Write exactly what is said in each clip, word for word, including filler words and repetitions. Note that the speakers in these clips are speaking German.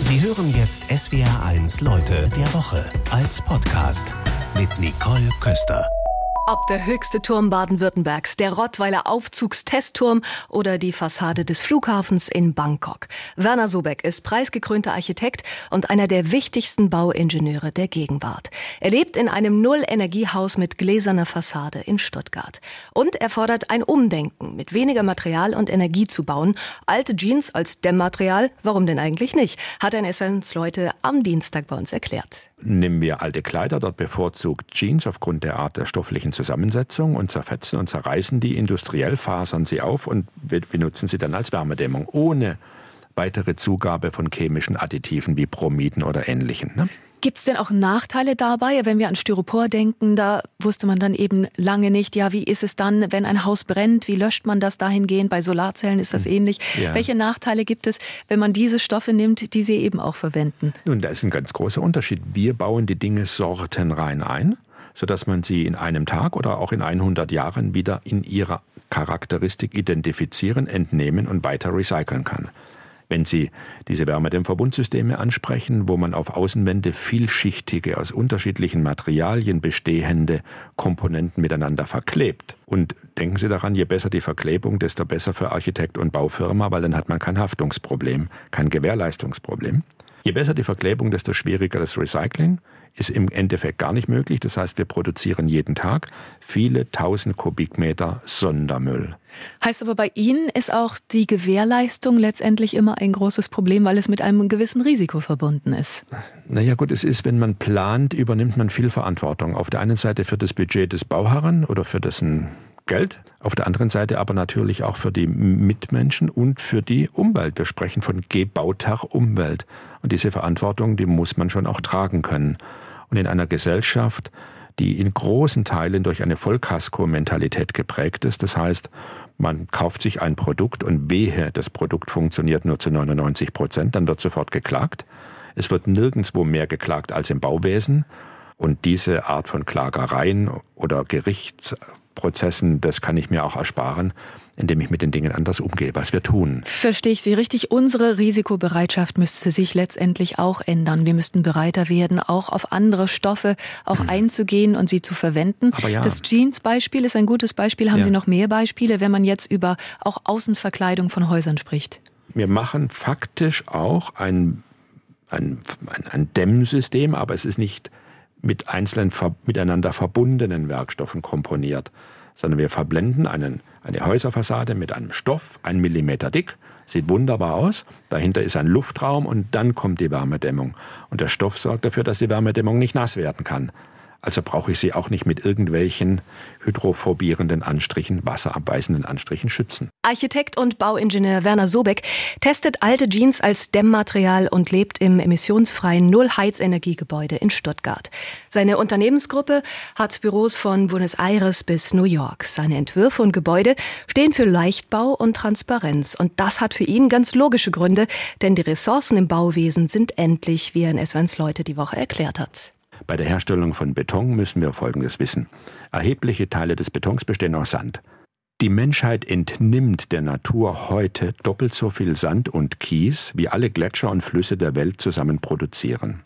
Sie hören jetzt S W R eins Leute der Woche als Podcast mit Nicole Köster. Ob der höchste Turm Baden-Württembergs, der Rottweiler Aufzugstestturm oder die Fassade des Flughafens in Bangkok. Werner Sobeck ist preisgekrönter Architekt und einer der wichtigsten Bauingenieure der Gegenwart. Er lebt in einem Null-Energie-Haus mit gläserner Fassade in Stuttgart. Und er fordert ein Umdenken, mit weniger Material und Energie zu bauen. Alte Jeans als Dämmmaterial, warum denn eigentlich nicht? Hat ein S W R eins Leute am Dienstag bei uns erklärt. Nehmen wir alte Kleider, dort bevorzugt Jeans aufgrund der Art der stofflichen Zusammensetzung und zerfetzen und zerreißen die industriell, fasern sie auf und benutzen sie dann als Wärmedämmung, ohne weitere Zugabe von chemischen Additiven wie Bromiden oder Ähnlichem. Ne? Gibt es denn auch Nachteile dabei? Wenn wir an Styropor denken, da wusste man dann eben lange nicht, ja, wie ist es dann, wenn ein Haus brennt? Wie löscht man das dahingehend? Bei Solarzellen ist das ähnlich. Ja. Welche Nachteile gibt es, wenn man diese Stoffe nimmt, die Sie eben auch verwenden? Nun, da ist ein ganz großer Unterschied. Wir bauen die Dinge sortenrein ein, sodass man sie in einem Tag oder auch in hundert Jahren wieder in ihrer Charakteristik identifizieren, entnehmen und weiter recyceln kann. Wenn Sie diese Wärmedämmverbundsysteme ansprechen, wo man auf Außenwände vielschichtige, aus unterschiedlichen Materialien bestehende Komponenten miteinander verklebt. Und denken Sie daran, je besser die Verklebung, desto besser für Architekt und Baufirma, weil dann hat man kein Haftungsproblem, kein Gewährleistungsproblem. Je besser die Verklebung, desto schwieriger das Recycling. Ist im Endeffekt gar nicht möglich. Das heißt, wir produzieren jeden Tag viele tausend Kubikmeter Sondermüll. Heißt aber, bei Ihnen ist auch die Gewährleistung letztendlich immer ein großes Problem, weil es mit einem gewissen Risiko verbunden ist. Naja gut, es ist, wenn man plant, übernimmt man viel Verantwortung. Auf der einen Seite für das Budget des Bauherren oder für dessen Geld, auf der anderen Seite aber natürlich auch für die Mitmenschen und für die Umwelt. Wir sprechen von gebauter Umwelt. Und diese Verantwortung, die muss man schon auch tragen können. Und in einer Gesellschaft, die in großen Teilen durch eine Vollkasko-Mentalität geprägt ist, das heißt, man kauft sich ein Produkt und wehe, das Produkt funktioniert nur zu neunundneunzig Prozent, dann wird sofort geklagt. Es wird nirgendwo mehr geklagt als im Bauwesen. Und diese Art von Klagereien oder Gerichtsprozessen, das kann ich mir auch ersparen, indem ich mit den Dingen anders umgehe, was wir tun. Verstehe ich Sie richtig? Unsere Risikobereitschaft müsste sich letztendlich auch ändern. Wir müssten bereiter werden, auch auf andere Stoffe auch hm. einzugehen und sie zu verwenden. Aber ja. Das Jeans-Beispiel ist ein gutes Beispiel. Haben ja. Sie noch mehr Beispiele, wenn man jetzt über auch Außenverkleidung von Häusern spricht? Wir machen faktisch auch ein, ein, ein, ein Dämmsystem, aber es ist nicht mit einzelnen miteinander verbundenen Werkstoffen komponiert, sondern wir verblenden einen, eine Häuserfassade mit einem Stoff, ein Millimeter dick, sieht wunderbar aus, dahinter ist ein Luftraum und dann kommt die Wärmedämmung. Und der Stoff sorgt dafür, dass die Wärmedämmung nicht nass werden kann. Also brauche ich sie auch nicht mit irgendwelchen hydrophobierenden Anstrichen, wasserabweisenden Anstrichen schützen. Architekt und Bauingenieur Werner Sobeck testet alte Jeans als Dämmmaterial und lebt im emissionsfreien Null-Heizenergiegebäude in Stuttgart. Seine Unternehmensgruppe hat Büros von Buenos Aires bis New York. Seine Entwürfe und Gebäude stehen für Leichtbau und Transparenz. Und das hat für ihn ganz logische Gründe, denn die Ressourcen im Bauwesen sind endlich, wie er in S W R eins Leute die Woche erklärt hat. Bei der Herstellung von Beton müssen wir Folgendes wissen. Erhebliche Teile des Betons bestehen aus Sand. Die Menschheit entnimmt der Natur heute doppelt so viel Sand und Kies, wie alle Gletscher und Flüsse der Welt zusammen produzieren.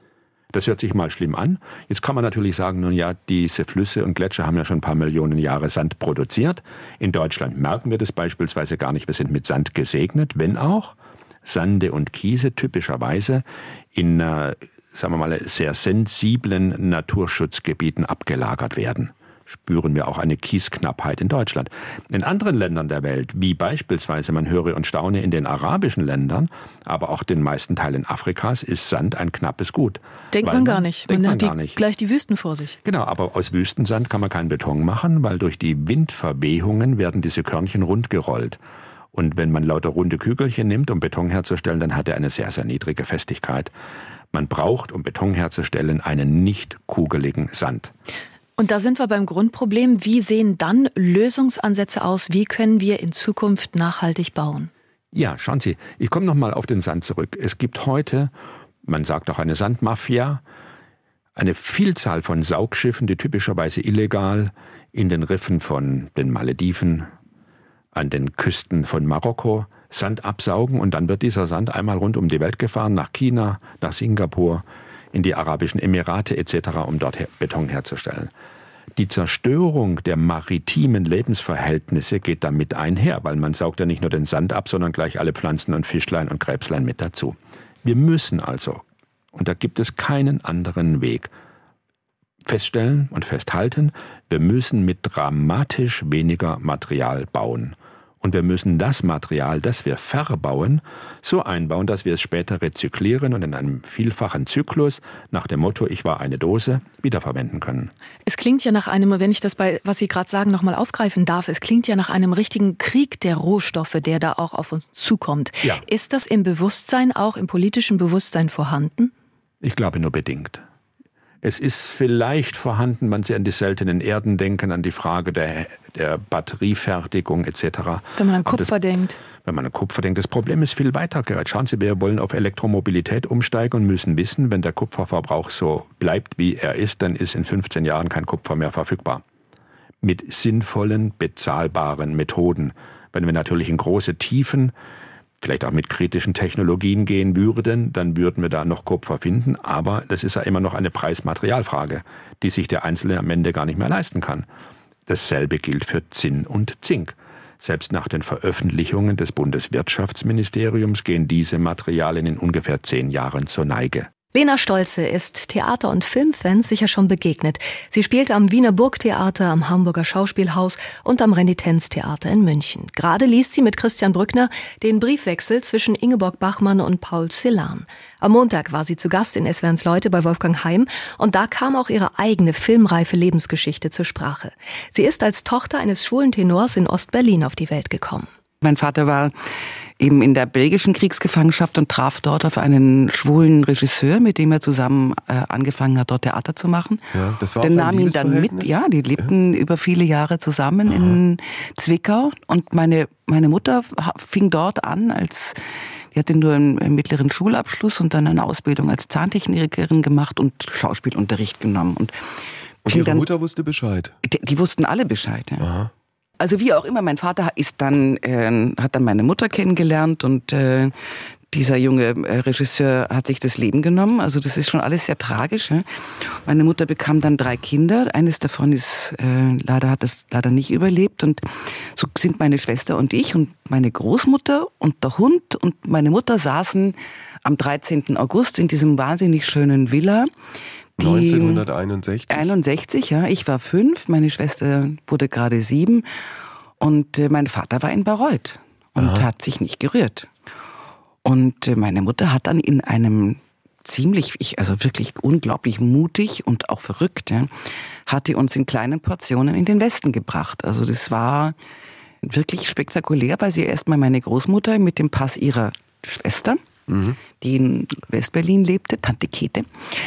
Das hört sich mal schlimm an. Jetzt kann man natürlich sagen, nun ja, diese Flüsse und Gletscher haben ja schon ein paar Millionen Jahre Sand produziert. In Deutschland merken wir das beispielsweise gar nicht. Wir sind mit Sand gesegnet, wenn auch Sande und Kiese typischerweise in äh, sagen wir mal, sehr sensiblen Naturschutzgebieten abgelagert werden. Spüren wir auch eine Kiesknappheit in Deutschland. In anderen Ländern der Welt, wie beispielsweise, man höre und staune, in den arabischen Ländern, aber auch den meisten Teilen Afrikas, ist Sand ein knappes Gut. Denkt man, man gar nicht. Denkt man man hat die, gar nicht. Gleich die Wüsten vor sich. Genau, aber aus Wüstensand kann man keinen Beton machen, weil durch die Windverwehungen werden diese Körnchen rundgerollt. Und wenn man lauter runde Kügelchen nimmt, um Beton herzustellen, dann hat er eine sehr, sehr niedrige Festigkeit. Man braucht, um Beton herzustellen, einen nicht kugeligen Sand. Und da sind wir beim Grundproblem. Wie sehen dann Lösungsansätze aus? Wie können wir in Zukunft nachhaltig bauen? Ja, schauen Sie, ich komme nochmal auf den Sand zurück. Es gibt heute, man sagt auch eine Sandmafia, eine Vielzahl von Saugschiffen, die typischerweise illegal in den Riffen von den Malediven, an den Küsten von Marokko Sand absaugen und dann wird dieser Sand einmal rund um die Welt gefahren, nach China, nach Singapur, in die Arabischen Emirate et cetera, um dort Beton herzustellen. Die Zerstörung der maritimen Lebensverhältnisse geht damit einher, weil man saugt ja nicht nur den Sand ab, sondern gleich alle Pflanzen und Fischlein und Krebslein mit dazu. Wir müssen also, und da gibt es keinen anderen Weg, feststellen und festhalten, wir müssen mit dramatisch weniger Material bauen. Und wir müssen das Material, das wir verbauen, so einbauen, dass wir es später rezyklieren und in einem vielfachen Zyklus nach dem Motto, ich war eine Dose, wiederverwenden können. Es klingt ja nach einem, wenn ich das bei, was Sie gerade sagen, nochmal aufgreifen darf, es klingt ja nach einem richtigen Krieg der Rohstoffe, der da auch auf uns zukommt. Ja. Ist das im Bewusstsein, auch im politischen Bewusstsein vorhanden? Ich glaube nur bedingt. Es ist vielleicht vorhanden, wenn Sie an die seltenen Erden denken, an die Frage der, der Batteriefertigung et cetera. Wenn man an Kupfer das, denkt. Wenn man an Kupfer denkt. Das Problem ist viel weiter gerät. Schauen Sie, wir wollen auf Elektromobilität umsteigen und müssen wissen, wenn der Kupferverbrauch so bleibt, wie er ist, dann ist in fünfzehn Jahren kein Kupfer mehr verfügbar. Mit sinnvollen, bezahlbaren Methoden. Wenn wir natürlich in große Tiefen, vielleicht auch mit kritischen Technologien gehen würden, dann würden wir da noch Kupfer finden. Aber das ist ja immer noch eine Preis-Material-Frage, die sich der Einzelne am Ende gar nicht mehr leisten kann. Dasselbe gilt für Zinn und Zink. Selbst nach den Veröffentlichungen des Bundeswirtschaftsministeriums gehen diese Materialien in ungefähr zehn Jahren zur Neige. Lena Stolze ist Theater- und Filmfans sicher schon begegnet. Sie spielte am Wiener Burgtheater, am Hamburger Schauspielhaus und am Renitenztheater in München. Gerade liest sie mit Christian Brückner den Briefwechsel zwischen Ingeborg Bachmann und Paul Celan. Am Montag war sie zu Gast in Es werden's Leute bei Wolfgang Heim und da kam auch ihre eigene filmreife Lebensgeschichte zur Sprache. Sie ist als Tochter eines schwulen Tenors in Ostberlin auf die Welt gekommen. Mein Vater war eben in der belgischen Kriegsgefangenschaft und traf dort auf einen schwulen Regisseur, mit dem er zusammen äh, angefangen hat, dort Theater zu machen. Ja, das war Der auch ein nahm ihn dann mit. Ja, die lebten ja. über viele Jahre zusammen Aha. in Zwickau. Und meine meine Mutter fing dort an, als die hatte nur einen, einen mittleren Schulabschluss und dann eine Ausbildung als Zahntechnikerin gemacht und Schauspielunterricht genommen. Und, und ihre dann, Mutter wusste Bescheid? Die, die wussten alle Bescheid. Ja. Aha. Also wie auch immer, mein Vater ist dann äh, hat dann meine Mutter kennengelernt und äh, dieser junge äh, Regisseur hat sich das Leben genommen. Also das ist schon alles sehr tragisch. Ja? Meine Mutter bekam dann drei Kinder. Eines davon ist äh, leider hat es leider nicht überlebt und so sind meine Schwester und ich und meine Großmutter und der Hund und meine Mutter saßen am dreizehnten August in diesem wahnsinnig schönen Villa. neunzehnhunderteinundsechzig? einundsechzig, ja. Ich war fünf, meine Schwester wurde gerade sieben und äh, mein Vater war in Bayreuth und Aha. hat sich nicht gerührt. Und äh, meine Mutter hat dann in einem ziemlich, ich, also wirklich unglaublich mutig und auch verrückt, ja, hat die uns in kleinen Portionen in den Westen gebracht. Also das war wirklich spektakulär, weil sie erstmal meine Großmutter mit dem Pass ihrer Schwester, Mhm. die in Westberlin lebte, Tante Käthe,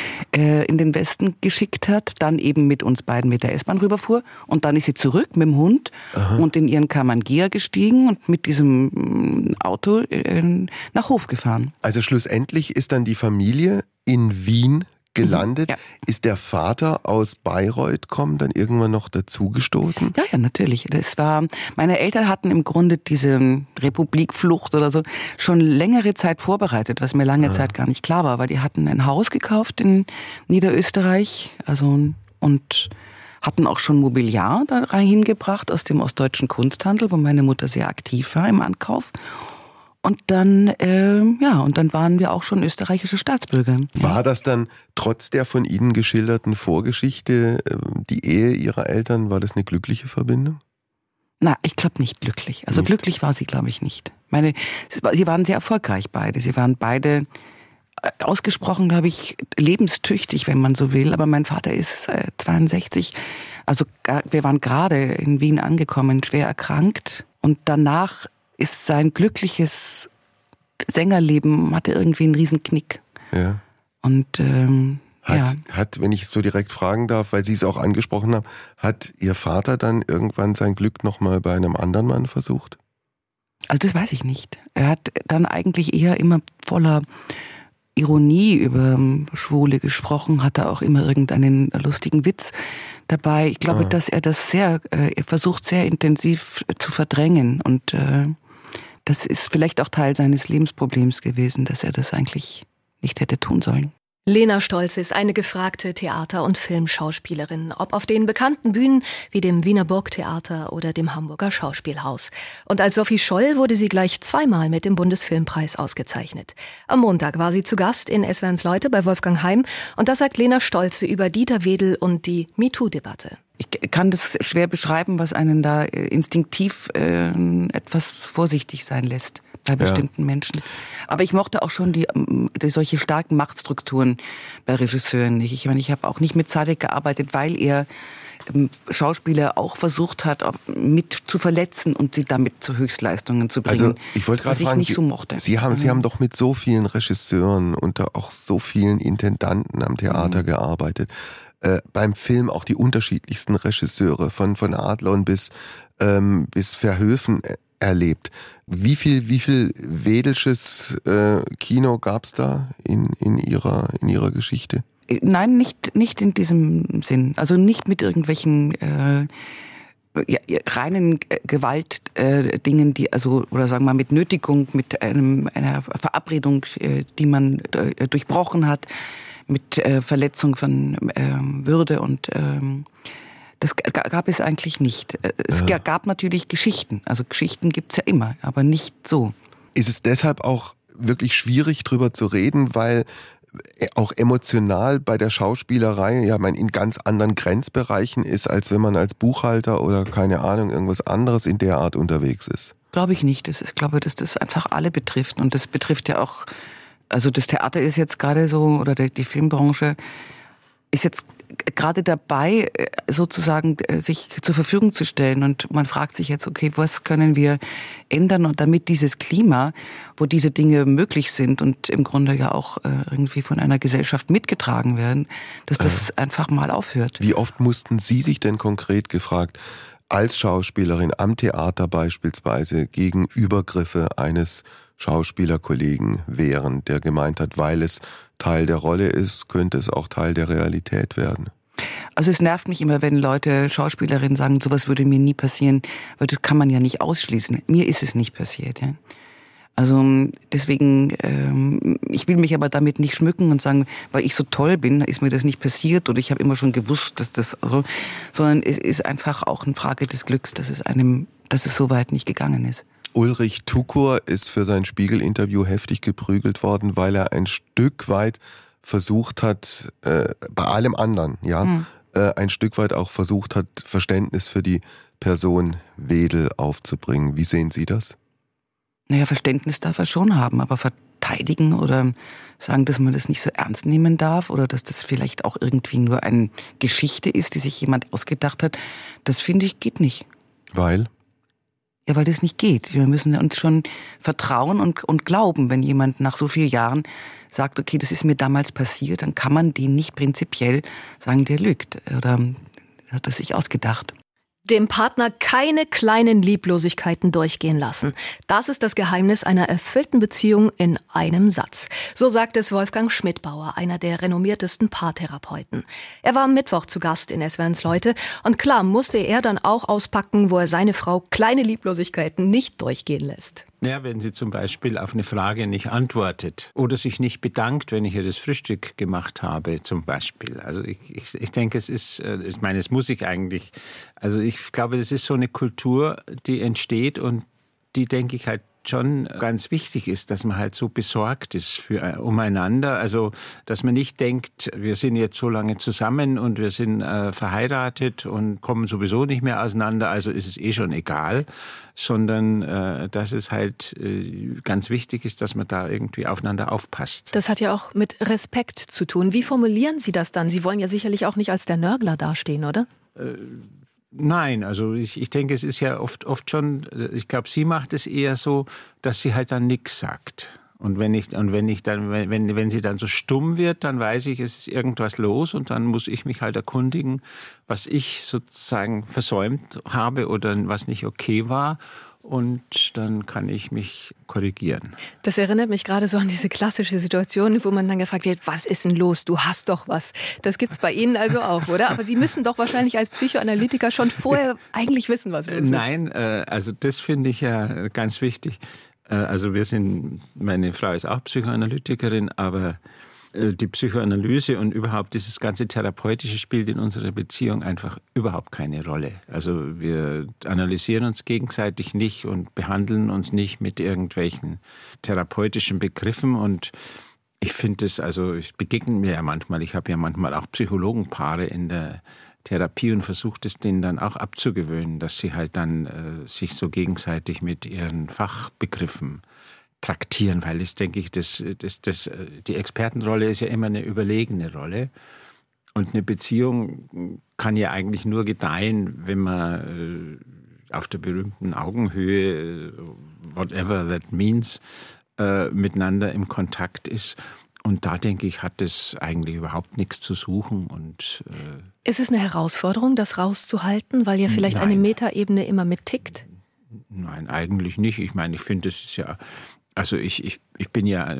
äh, in den Westen geschickt hat, dann eben mit uns beiden mit der S-Bahn rüberfuhr und dann ist sie zurück mit dem Hund Aha. und in ihren Kamangia gestiegen und mit diesem Auto äh, nach Hof gefahren. Also schlussendlich ist dann die Familie in Wien gelandet. Mhm, ja. Ist der Vater aus Bayreuth kommen dann irgendwann noch dazugestoßen? Ja, ja, natürlich. Das war, meine Eltern hatten im Grunde diese Republikflucht oder so schon längere Zeit vorbereitet, was mir lange ja. Zeit gar nicht klar war, weil die hatten ein Haus gekauft in Niederösterreich, also und hatten auch schon Mobiliar da rein hingebracht aus dem ostdeutschen Kunsthandel, wo meine Mutter sehr aktiv war im Ankauf. Und dann, äh, ja, und dann waren wir auch schon österreichische Staatsbürger. War das dann trotz der von Ihnen geschilderten Vorgeschichte, die Ehe Ihrer Eltern, war das eine glückliche Verbindung? Na, ich glaube nicht glücklich. Also nicht. Glücklich war sie, glaube ich, nicht. Meine, sie waren sehr erfolgreich beide. Sie waren beide ausgesprochen, glaube ich, lebenstüchtig, wenn man so will. Aber mein Vater ist äh, zweiundsechzig. Also wir waren gerade in Wien angekommen, schwer erkrankt. Und danach ist sein glückliches Sängerleben, hatte irgendwie einen riesen Knick. Ja. Und ähm, hat, ja. hat, wenn ich es so direkt fragen darf, weil Sie es auch angesprochen haben, hat Ihr Vater dann irgendwann sein Glück nochmal bei einem anderen Mann versucht? Also das weiß ich nicht. Er hat dann eigentlich eher immer voller Ironie über Schwule gesprochen, hatte auch immer irgendeinen lustigen Witz dabei. Ich glaube, ah. dass er das sehr, er versucht sehr intensiv zu verdrängen und äh, das ist vielleicht auch Teil seines Lebensproblems gewesen, dass er das eigentlich nicht hätte tun sollen. Lena Stolz ist eine gefragte Theater- und Filmschauspielerin, ob auf den bekannten Bühnen wie dem Wiener Burgtheater oder dem Hamburger Schauspielhaus. Und als Sophie Scholl wurde sie gleich zweimal mit dem Bundesfilmpreis ausgezeichnet. Am Montag war sie zu Gast in S W R eins Leute bei Wolfgang Heim und das sagt Lena Stolze über Dieter Wedel und die MeToo-Debatte. Ich kann das schwer beschreiben, was einen da instinktiv äh, etwas vorsichtig sein lässt bei bestimmten ja. Menschen. Aber ich mochte auch schon die, die solche starken Machtstrukturen bei Regisseuren nicht. Ich meine, ich habe auch nicht mit Zadek gearbeitet, weil er ähm, Schauspieler auch versucht hat, mit zu verletzen und sie damit zu Höchstleistungen zu bringen. Also ich wollte gerade was ich fragen, nicht Sie, so mochte. Sie haben, Sie haben doch mit so vielen Regisseuren und auch so vielen Intendanten am Theater mhm. gearbeitet. Äh, beim Film auch die unterschiedlichsten Regisseure, von, von Adlon bis, ähm, bis Verhoeven äh, erlebt. Wie viel, wie viel wedelsches äh, Kino gab's da in, in, ihrer, in Ihrer Geschichte? Nein, nicht, nicht in diesem Sinn. Also nicht mit irgendwelchen äh, ja, reinen Gewaltdingen, äh, die also oder sagen wir mal mit Nötigung, mit einem einer Verabredung, äh, die man äh, durchbrochen hat, mit äh, Verletzung von äh, Würde und ähm, das g- gab es eigentlich nicht. Es ja. gab natürlich Geschichten, also Geschichten gibt's ja immer, aber nicht so. Ist es deshalb auch wirklich schwierig, drüber zu reden, weil auch emotional bei der Schauspielerei ja man in ganz anderen Grenzbereichen ist, als wenn man als Buchhalter oder keine Ahnung irgendwas anderes in der Art unterwegs ist? Glaube ich nicht. Das ist, ich glaube, dass das einfach alle betrifft und das betrifft ja auch. Also das Theater ist jetzt gerade so, oder die Filmbranche ist jetzt gerade dabei, sozusagen sich zur Verfügung zu stellen. Und man fragt sich jetzt, okay, was können wir ändern, und damit dieses Klima, wo diese Dinge möglich sind und im Grunde ja auch irgendwie von einer Gesellschaft mitgetragen werden, dass das äh, einfach mal aufhört. Wie oft mussten Sie sich denn konkret gefragt, als Schauspielerin am Theater beispielsweise, gegen Übergriffe eines Schauspielerkollegen wehren, der gemeint hat, weil es Teil der Rolle ist, könnte es auch Teil der Realität werden? Also es nervt mich immer, wenn Leute, Schauspielerinnen sagen, sowas würde mir nie passieren, weil das kann man ja nicht ausschließen. Mir ist es nicht passiert. Ja? Also deswegen, ähm, ich will mich aber damit nicht schmücken und sagen, weil ich so toll bin, ist mir das nicht passiert oder ich habe immer schon gewusst, dass das so, sondern es ist einfach auch eine Frage des Glücks, dass es einem, dass es so weit nicht gegangen ist. Ulrich Tukur ist für sein Spiegel-Interview heftig geprügelt worden, weil er ein Stück weit versucht hat, äh, bei allem anderen, ja, hm. äh, ein Stück weit auch versucht hat, Verständnis für die Person Wedel aufzubringen. Wie sehen Sie das? Naja, Verständnis darf er schon haben, aber verteidigen oder sagen, dass man das nicht so ernst nehmen darf oder dass das vielleicht auch irgendwie nur eine Geschichte ist, die sich jemand ausgedacht hat, das finde ich geht nicht. Weil? Ja, weil das nicht geht. Wir müssen uns schon vertrauen und, und glauben, wenn jemand nach so vielen Jahren sagt, okay, das ist mir damals passiert, dann kann man den nicht prinzipiell sagen, der lügt oder hat er sich ausgedacht. Dem Partner keine kleinen Lieblosigkeiten durchgehen lassen. Das ist das Geheimnis einer erfüllten Beziehung in einem Satz. So sagt es Wolfgang Schmidbauer, einer der renommiertesten Paartherapeuten. Er war am Mittwoch zu Gast in S W R eins Leute und klar musste er dann auch auspacken, wo er seine Frau kleine Lieblosigkeiten nicht durchgehen lässt. Ja, wenn sie zum Beispiel auf eine Frage nicht antwortet oder sich nicht bedankt, wenn ich ihr das Frühstück gemacht habe, zum Beispiel. Also ich, ich, ich denke, es ist, ich meine, es muss ich eigentlich, also ich glaube, das ist so eine Kultur, die entsteht und die, denke ich, halt schon ganz wichtig ist, dass man halt so besorgt ist für umeinander. Also, dass man nicht denkt, wir sind jetzt so lange zusammen und wir sind äh, verheiratet und kommen sowieso nicht mehr auseinander, also ist es eh schon egal, sondern äh, dass es halt äh, ganz wichtig ist, dass man da irgendwie aufeinander aufpasst. Das hat ja auch mit Respekt zu tun. Wie formulieren Sie das dann? Sie wollen ja sicherlich auch nicht als der Nörgler dastehen, oder? Äh, Nein, also ich, ich denke, es ist ja oft, oft schon, ich glaube, sie macht es eher so, dass sie halt dann nichts sagt. Und wenn ich, und wenn ich dann, wenn, wenn sie dann so stumm wird, dann weiß ich, es ist irgendwas los und dann muss ich mich halt erkundigen, was ich sozusagen versäumt habe oder was nicht okay war. Und dann kann ich mich korrigieren. Das erinnert mich gerade so an diese klassische Situation, wo man dann gefragt wird, was ist denn los? Du hast doch was. Das gibt's bei Ihnen also auch, oder? Aber Sie müssen doch wahrscheinlich als Psychoanalytiker schon vorher eigentlich wissen, was los ist. Nein, äh, also das finde ich ja ganz wichtig. Also wir sind, meine Frau ist auch Psychoanalytikerin, aber die Psychoanalyse und überhaupt dieses ganze Therapeutische spielt in unserer Beziehung einfach überhaupt keine Rolle. Also wir analysieren uns gegenseitig nicht und behandeln uns nicht mit irgendwelchen therapeutischen Begriffen. Und ich finde es, also es begegnet mir ja manchmal, ich habe ja manchmal auch Psychologenpaare in der Therapie und versuche es denen dann auch abzugewöhnen, dass sie halt dann äh, sich so gegenseitig mit ihren Fachbegriffen traktieren, weil das, denke ich, das, das, das, die Expertenrolle ist ja immer eine überlegene Rolle. Und eine Beziehung kann ja eigentlich nur gedeihen, wenn man auf der berühmten Augenhöhe, whatever that means, miteinander im Kontakt ist. Und da, denke ich, hat es eigentlich überhaupt nichts zu suchen. Und, äh ist es eine Herausforderung, das rauszuhalten, weil ja vielleicht Nein. eine Metaebene immer mittickt? Nein, eigentlich nicht. Ich meine, ich finde, es ist ja... Also ich, ich, ich bin ja,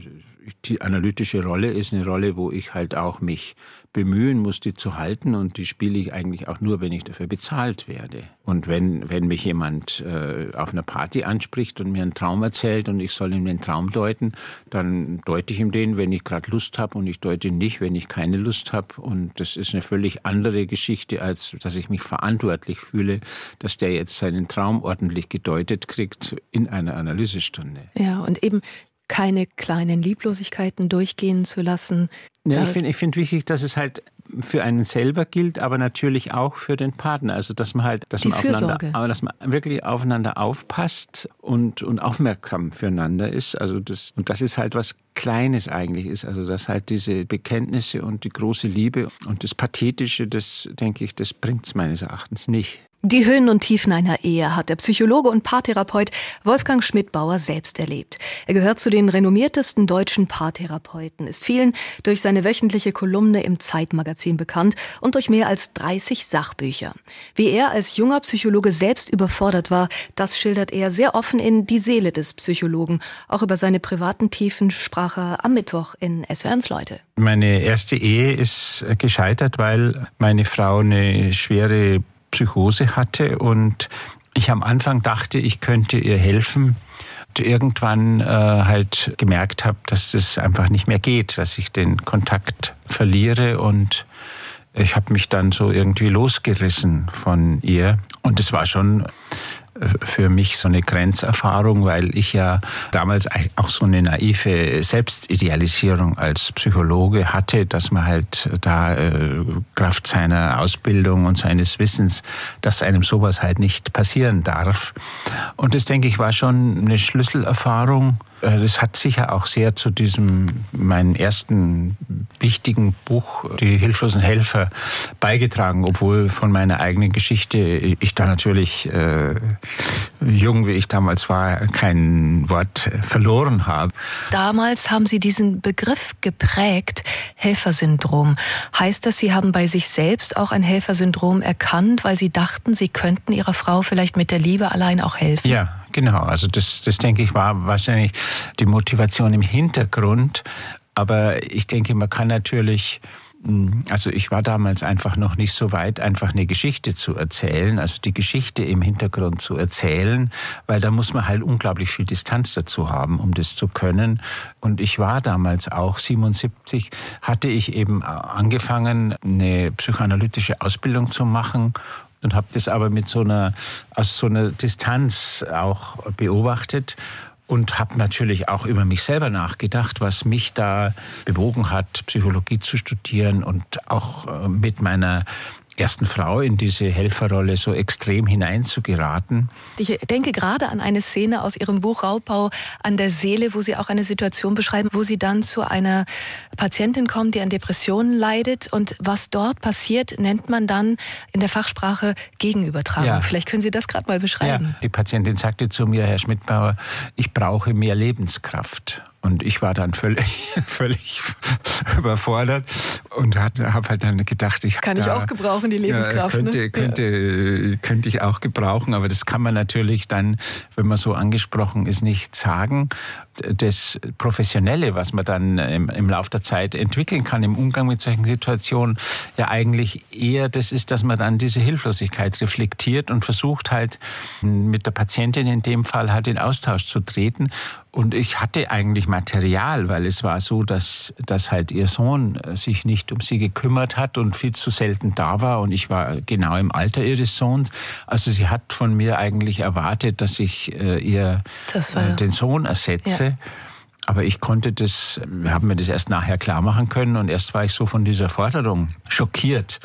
die analytische Rolle ist eine Rolle, wo ich halt auch mich bemühen muss, die zu halten, und die spiele ich eigentlich auch nur, wenn ich dafür bezahlt werde. Und wenn, wenn mich jemand äh, auf einer Party anspricht und mir einen Traum erzählt und ich soll ihm den Traum deuten, dann deute ich ihm den, wenn ich gerade Lust habe, und ich deute ihn nicht, wenn ich keine Lust habe. Und das ist eine völlig andere Geschichte, als dass ich mich verantwortlich fühle, dass der jetzt seinen Traum ordentlich gedeutet kriegt in einer Analysestunde. Ja, und eben keine kleinen Lieblosigkeiten durchgehen zu lassen. Ja, ich finde ich find wichtig, dass es halt für einen selber gilt, aber natürlich auch für den Partner. Also dass man halt, dass Die man Fürsorge. aufeinander, dass man wirklich aufeinander aufpasst und, und aufmerksam füreinander ist. Also das, und das ist halt was Kleines eigentlich ist. Also dass halt diese Bekenntnisse und die große Liebe und das Pathetische, das denke ich, das bringt es meines Erachtens nicht. Die Höhen und Tiefen einer Ehe hat der Psychologe und Paartherapeut Wolfgang Schmidbauer selbst erlebt. Er gehört zu den renommiertesten deutschen Paartherapeuten, ist vielen durch seine wöchentliche Kolumne im Zeitmagazin bekannt und durch mehr als dreißig Sachbücher. Wie er als junger Psychologe selbst überfordert war, das schildert er sehr offen in Die Seele des Psychologen. Auch über seine privaten Tiefen sprach er am Mittwoch in S W R eins Leute. Meine erste Ehe ist gescheitert, weil meine Frau eine schwere Psychose hatte und ich am Anfang dachte, ich könnte ihr helfen. Und irgendwann äh, halt gemerkt habe, dass das einfach nicht mehr geht, dass ich den Kontakt verliere, und ich habe mich dann so irgendwie losgerissen von ihr. Und es war schon für mich so eine Grenzerfahrung, weil ich ja damals auch so eine naive Selbstidealisierung als Psychologe hatte, dass man halt da äh, Kraft seiner Ausbildung und seines Wissens, dass einem sowas halt nicht passieren darf. Und das, denke ich, war schon eine Schlüsselerfahrung. Das hat sicher auch sehr zu diesem, meinem ersten wichtigen Buch, Die hilflosen Helfer, beigetragen, obwohl von meiner eigenen Geschichte ich da natürlich, äh, jung wie ich damals war, kein Wort verloren habe. Damals haben Sie diesen Begriff geprägt, Helfersyndrom. Heißt das, Sie haben bei sich selbst auch ein Helfersyndrom erkannt, weil Sie dachten, Sie könnten Ihrer Frau vielleicht mit der Liebe allein auch helfen? Ja. Genau, also das, das denke ich war wahrscheinlich die Motivation im Hintergrund. Aber ich denke, man kann natürlich, also ich war damals einfach noch nicht so weit, einfach eine Geschichte zu erzählen, also die Geschichte im Hintergrund zu erzählen, weil da muss man halt unglaublich viel Distanz dazu haben, um das zu können. Und ich war damals auch siebenundsiebzig, hatte ich eben angefangen, eine psychoanalytische Ausbildung zu machen. Und habe das aber mit so einer, aus so einer Distanz auch beobachtet und habe natürlich auch über mich selber nachgedacht, was mich da bewogen hat, Psychologie zu studieren und auch mit meiner ersten Frau in diese Helferrolle so extrem hineinzugeraten. Ich denke gerade an eine Szene aus Ihrem Buch Raubbau an der Seele, wo Sie auch eine Situation beschreiben, wo Sie dann zu einer Patientin kommen, die an Depressionen leidet. Und was dort passiert, nennt man dann in der Fachsprache Gegenübertragung. Ja. Vielleicht können Sie das gerade mal beschreiben. Ja, die Patientin sagte zu mir, Herr Schmidbauer, ich brauche mehr Lebenskraft. Und ich war dann völlig, völlig überfordert und habe halt dann gedacht, ich kann ich auch gebrauchen, die Lebenskraft. Ja, könnte, ne? könnte, ja. könnte ich auch gebrauchen, aber das kann man natürlich dann, wenn man so angesprochen ist, nicht sagen. das Professionelle, was man dann im, im Laufe der Zeit entwickeln kann im Umgang mit solchen Situationen, ja eigentlich eher das ist, dass man dann diese Hilflosigkeit reflektiert und versucht halt mit der Patientin in dem Fall halt in Austausch zu treten. Und ich hatte eigentlich Material, weil es war so, dass, dass halt ihr Sohn sich nicht um sie gekümmert hat und viel zu selten da war. Und ich war genau im Alter ihres Sohns. Also sie hat von mir eigentlich erwartet, dass ich äh, ihr äh, den Sohn ersetze. Ja. Aber ich konnte das, wir haben mir das erst nachher klar machen können. Und erst war ich so von dieser Forderung schockiert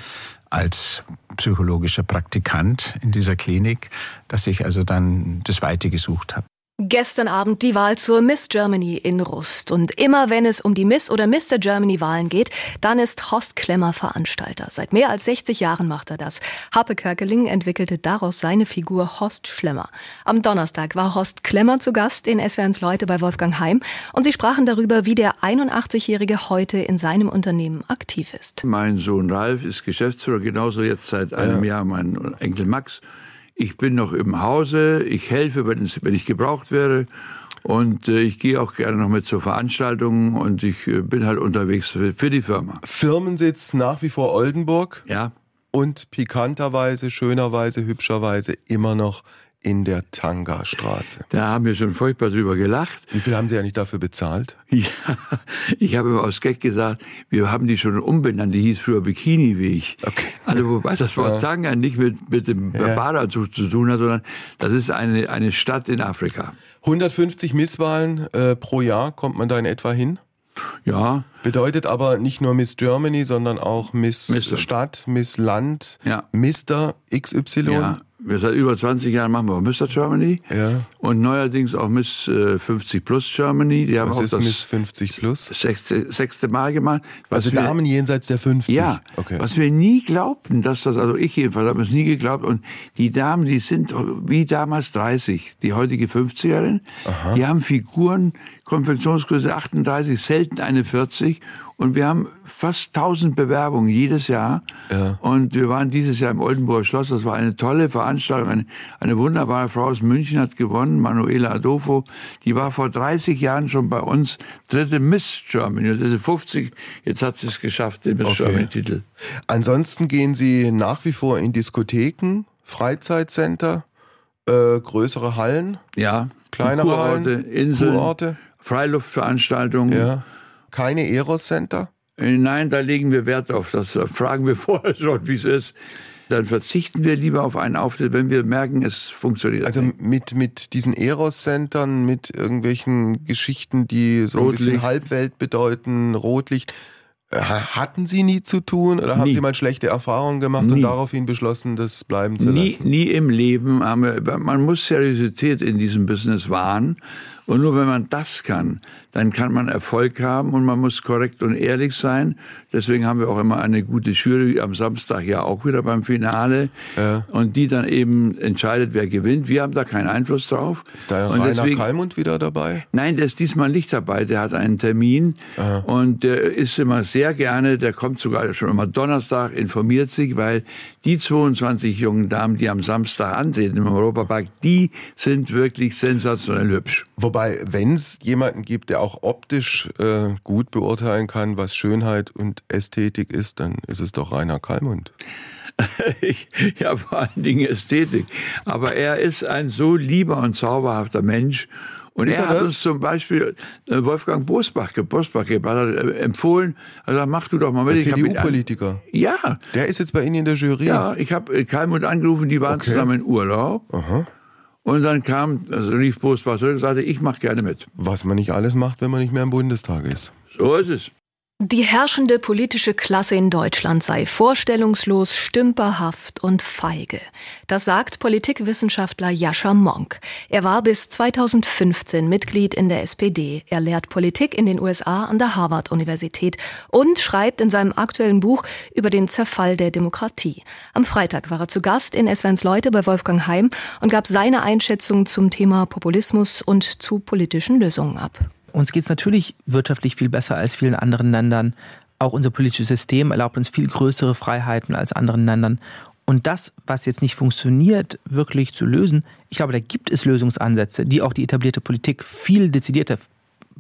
als psychologischer Praktikant in dieser Klinik, dass ich also dann das Weite gesucht habe. Gestern Abend die Wahl zur Miss Germany in Rust. Und immer wenn es um die Miss- oder Mister Germany-Wahlen geht, dann ist Horst Klemmer Veranstalter. Seit mehr als sechzig Jahren macht er das. Happe Kerkeling entwickelte daraus seine Figur Horst Schlemmer. Am Donnerstag war Horst Klemmer zu Gast in S W R eins Leute bei Wolfgang Heim. Und sie sprachen darüber, wie der einundachtzigjährige heute in seinem Unternehmen aktiv ist. Mein Sohn Ralf ist Geschäftsführer, genauso jetzt seit einem ja. Jahr mein Enkel Max. Ich bin noch im Hause, ich helfe, wenn, es, wenn ich gebraucht werde und äh, ich gehe auch gerne noch mit zur Veranstaltung und ich äh, bin halt unterwegs für, für die Firma. Firmensitz nach wie vor Oldenburg. Ja. Und pikanterweise, schönerweise, hübscherweise immer noch in der Tanga-Straße. Da haben wir schon furchtbar drüber gelacht. Wie viel haben Sie eigentlich dafür bezahlt? Ja, ich habe immer aus Gag gesagt, wir haben die schon umbenannt, die hieß früher Bikini-Weg. Okay. Also wobei das Wort ja. Tanga nicht mit, mit dem ja. Badeanzug zu tun hat, sondern das ist eine, eine Stadt in Afrika. hundertfünfzig Misswahlen äh, pro Jahr, kommt man da in etwa hin? Ja. Bedeutet aber nicht nur Miss Germany, sondern auch Miss Mister. Stadt, Miss Land, ja. Mister X Y. Ja. Wir seit über zwanzig Jahren machen wir auch Mister Germany ja. und neuerdings auch Miss äh, fünfzig plus Germany. Die haben Was auch ist das Miss fünfzig plus? Sechste, sechste Mal gemacht. Was also wir, Damen jenseits der fünfzig? Ja, okay. Was wir nie glaubten, dass das, also ich jedenfalls habe es nie geglaubt und die Damen, die sind wie damals dreißig, die heutige fünfzigerin, Aha. die haben Figuren, Konfektionsgröße achtunddreißig, selten eine vierzig und wir haben fast tausend Bewerbungen jedes Jahr ja. und wir waren dieses Jahr im Oldenburger Schloss, das war eine tolle Veranstaltung, eine, eine wunderbare Frau aus München hat gewonnen, Manuela Adolfo, die war vor dreißig Jahren schon bei uns dritte Miss Germany, und ist fünfzig, jetzt hat sie es geschafft, den Miss okay. Germany-Titel. Ansonsten gehen Sie nach wie vor in Diskotheken, Freizeitcenter, äh, größere Hallen, ja, kleinere Kurorte, Hallen, Inseln, Kurorte. Freiluftveranstaltungen. Ja. Keine Eros-Center? Nein, da legen wir Wert auf. Das fragen wir vorher schon, wie es ist. Dann verzichten wir lieber auf einen Auftritt, wenn wir merken, es funktioniert. Also mit, mit diesen Eros-Centern, mit irgendwelchen Geschichten, die so Rotlicht. Ein bisschen Halbwelt bedeuten, Rotlicht. Hatten Sie nie zu tun oder haben nie. Sie mal schlechte Erfahrungen gemacht nie. Und daraufhin beschlossen, das bleiben zu nie, lassen? Nie im Leben haben wir, man muss Seriosität in diesem Business wahren und nur wenn man das kann, dann kann man Erfolg haben und man muss korrekt und ehrlich sein. Deswegen haben wir auch immer eine gute Jury, am Samstag ja auch wieder beim Finale ja. und die dann eben entscheidet, wer gewinnt. Wir haben da keinen Einfluss drauf. Ist da und Rainer deswegen, Kallmund wieder dabei? Nein, der ist diesmal nicht dabei, der hat einen Termin Aha. und der ist immer sehr gerne, der kommt sogar schon immer Donnerstag, informiert sich, weil die zweiundzwanzig jungen Damen, die am Samstag antreten im Europapark, die sind wirklich sensationell hübsch. Wobei, wenn es jemanden gibt, der auch optisch äh, gut beurteilen kann, was Schönheit und Ästhetik ist, dann ist es doch Rainer Kallmund. Ja, vor allen Dingen Ästhetik. Aber er ist ein so lieber und zauberhafter Mensch. Und ist er, er hat das? uns zum Beispiel Wolfgang Bosbach, Bosbach empfohlen, also mach du doch mal mit. Der C D U-Politiker? Ja. Der ist jetzt bei Ihnen in der Jury? Ja, ich habe Kallmund angerufen, die waren okay. zusammen in Urlaub. Aha. Und dann kam, also rief Bosbach zurück und sagte, ich mache gerne mit. Was man nicht alles macht, wenn man nicht mehr im Bundestag ist. So ist es. Die herrschende politische Klasse in Deutschland sei vorstellungslos, stümperhaft und feige. Das sagt Politikwissenschaftler Jascha Monk. Er war bis zweitausendfünfzehn Mitglied in der S P D. Er lehrt Politik in den U S A an der Harvard-Universität und schreibt in seinem aktuellen Buch über den Zerfall der Demokratie. Am Freitag war er zu Gast in S W R eins Leute bei Wolfgang Heim und gab seine Einschätzung zum Thema Populismus und zu politischen Lösungen ab. Uns geht es natürlich wirtschaftlich viel besser als vielen anderen Ländern. Auch unser politisches System erlaubt uns viel größere Freiheiten als anderen Ländern. Und das, was jetzt nicht funktioniert, wirklich zu lösen, ich glaube, da gibt es Lösungsansätze, die auch die etablierte Politik viel dezidierter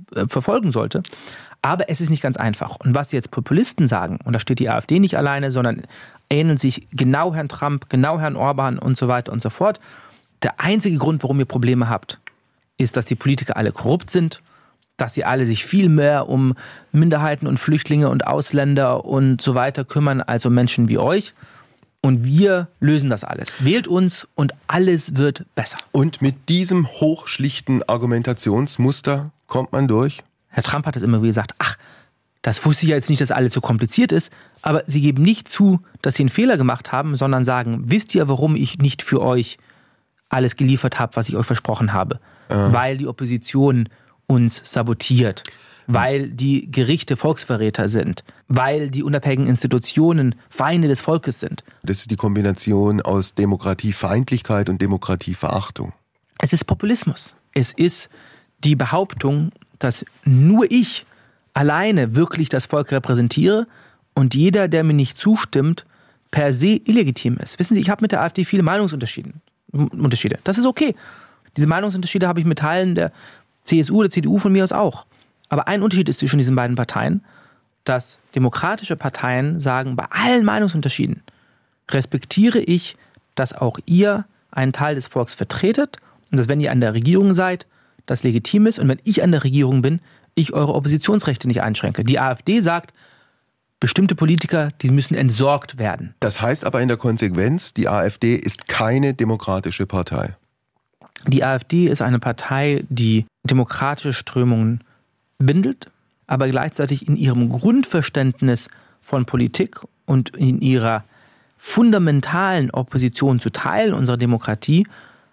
äh, verfolgen sollte. Aber es ist nicht ganz einfach. Und was jetzt Populisten sagen, und da steht die AfD nicht alleine, sondern ähneln sich genau Herrn Trump, genau Herrn Orban und so weiter und so fort. Der einzige Grund, warum ihr Probleme habt, ist, dass die Politiker alle korrupt sind, dass sie alle sich viel mehr um Minderheiten und Flüchtlinge und Ausländer und so weiter kümmern, als um Menschen wie euch. Und wir lösen das alles. Wählt uns und alles wird besser. Und mit diesem hochschlichten Argumentationsmuster kommt man durch? Herr Trump hat es immer wieder gesagt, ach, das wusste ich ja jetzt nicht, dass alles so kompliziert ist, aber Sie geben nicht zu, dass Sie einen Fehler gemacht haben, sondern sagen, wisst ihr, warum ich nicht für euch alles geliefert habe, was ich euch versprochen habe? Äh. Weil die Opposition uns sabotiert, weil die Gerichte Volksverräter sind, weil die unabhängigen Institutionen Feinde des Volkes sind. Das ist die Kombination aus Demokratiefeindlichkeit und Demokratieverachtung. Es ist Populismus. Es ist die Behauptung, dass nur ich alleine wirklich das Volk repräsentiere und jeder, der mir nicht zustimmt, per se illegitim ist. Wissen Sie, ich habe mit der AfD viele Meinungsunterschiede. Unterschiede. Das ist okay. Diese Meinungsunterschiede habe ich mit Teilen der C S U oder C D U von mir aus auch. Aber ein Unterschied ist zwischen diesen beiden Parteien, dass demokratische Parteien sagen, bei allen Meinungsunterschieden respektiere ich, dass auch ihr einen Teil des Volks vertretet und dass, wenn ihr an der Regierung seid, das legitim ist und wenn ich an der Regierung bin, ich eure Oppositionsrechte nicht einschränke. Die AfD sagt, bestimmte Politiker, die müssen entsorgt werden. Das heißt aber in der Konsequenz, die AfD ist keine demokratische Partei. Die AfD ist eine Partei, die demokratische Strömungen bindet, aber gleichzeitig in ihrem Grundverständnis von Politik und in ihrer fundamentalen Opposition zu Teilen unserer Demokratie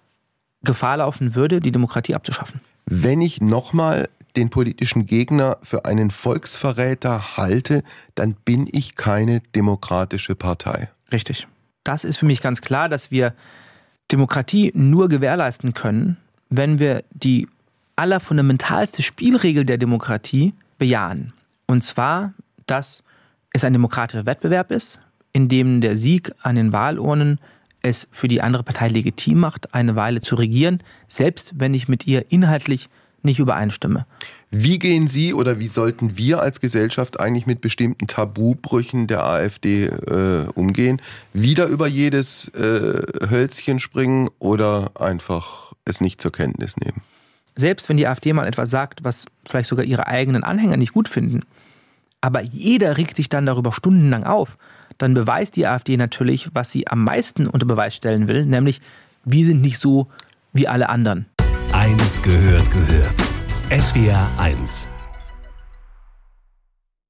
Gefahr laufen würde, die Demokratie abzuschaffen. Wenn ich nochmal den politischen Gegner für einen Volksverräter halte, dann bin ich keine demokratische Partei. Richtig. Das ist für mich ganz klar, dass wir Demokratie nur gewährleisten können, wenn wir die allerfundamentalste Spielregel der Demokratie bejahen. Und zwar, dass es ein demokratischer Wettbewerb ist, in dem der Sieg an den Wahlurnen es für die andere Partei legitim macht, eine Weile zu regieren, selbst wenn ich mit ihr inhaltlich nicht übereinstimme. Wie gehen Sie oder wie sollten wir als Gesellschaft eigentlich mit bestimmten Tabubrüchen der AfD äh, umgehen? Wieder über jedes äh, Hölzchen springen oder einfach es nicht zur Kenntnis nehmen? Selbst wenn die AfD mal etwas sagt, was vielleicht sogar ihre eigenen Anhänger nicht gut finden, aber jeder regt sich dann darüber stundenlang auf, dann beweist die AfD natürlich, was sie am meisten unter Beweis stellen will, nämlich wir sind nicht so wie alle anderen. Eins gehört gehört. S W R eins